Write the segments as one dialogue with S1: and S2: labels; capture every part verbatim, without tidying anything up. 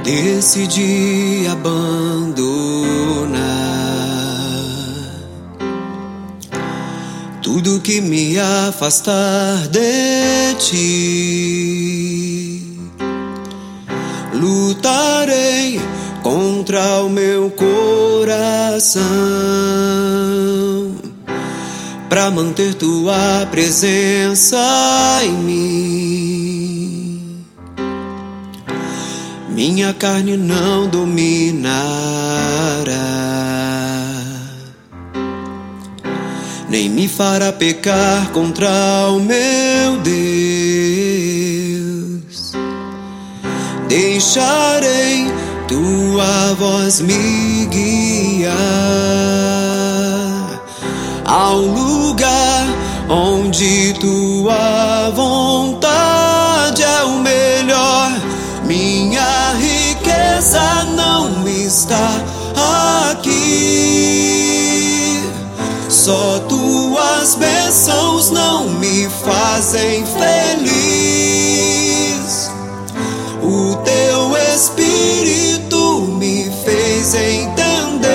S1: Decidi abandonar tudo que me afastar de ti. Lutarei contra o meu coração pra manter tua presença em mim. Minha carne não dominará, nem me fará pecar contra o meu Deus. Deixarei tua voz me guiar ao lugar onde tua vontade é o melhor. Minha riqueza não está aqui, só tuas bênçãos não me fazem feliz. O teu Espírito me fez entender,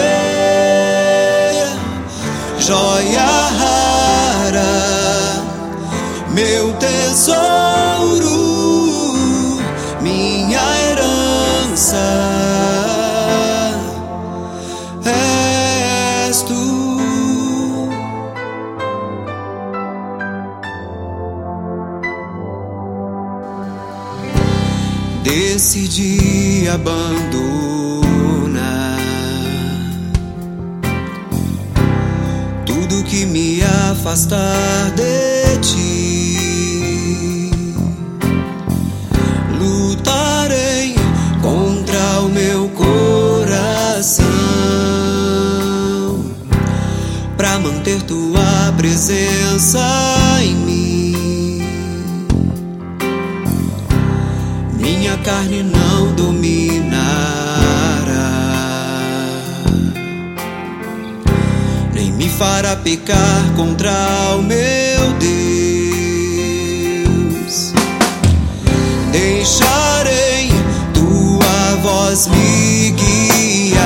S1: joia rara, meu tesouro, minha herança és tu. Decidi abandonar tudo que me afastar de ti. Lutarei contra o meu coração pra manter tua presença em mim. Minha carne não dominará, nem me fará pecar contra o meu Deus. Deixarei tua voz me guiar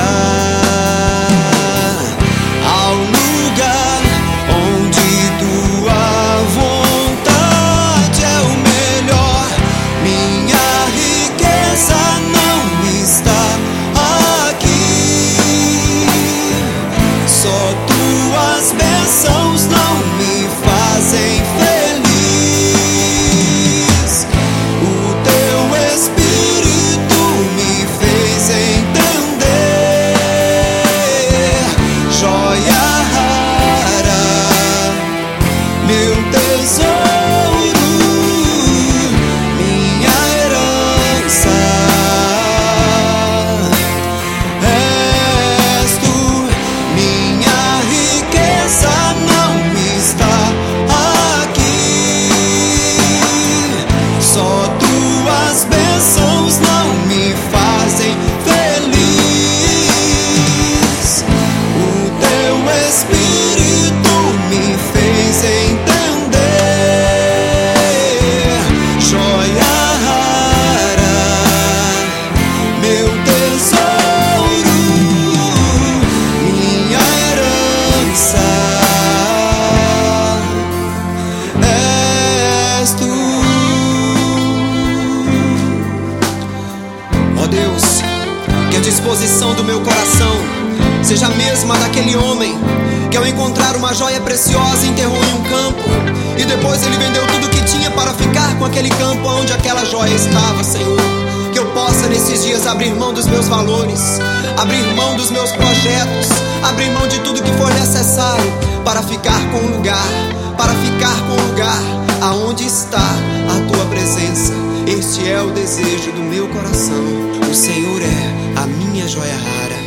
S1: ao lugar onde tua vontade é o melhor. Minha riqueza não está aqui, só tuas bênçãos não me fazem feliz. O teu Espírito me fez entender, joia rara, meu tesouro, minha herança és tu. Minha riqueza não está aqui, só tuas bênçãos não me fazem feliz. O teu Espírito me fez entender, joia rara, meu tesouro, minha herança és tu. Ó Deus, que a disposição do meu coração seja a mesma daquele homem que, ao encontrar uma joia preciosa, enterrou em um campo e depois ele vendeu tudo que tinha para ficar com aquele campo onde aquela joia estava. Senhor, que eu possa nesses dias abrir mão dos meus valores, abrir mão dos meus projetos, abrir mão de tudo que for necessário para ficar com o lugar, para ficar com o lugar aonde está a tua presença. Este é o desejo do meu coração. O Senhor é a minha joia rara.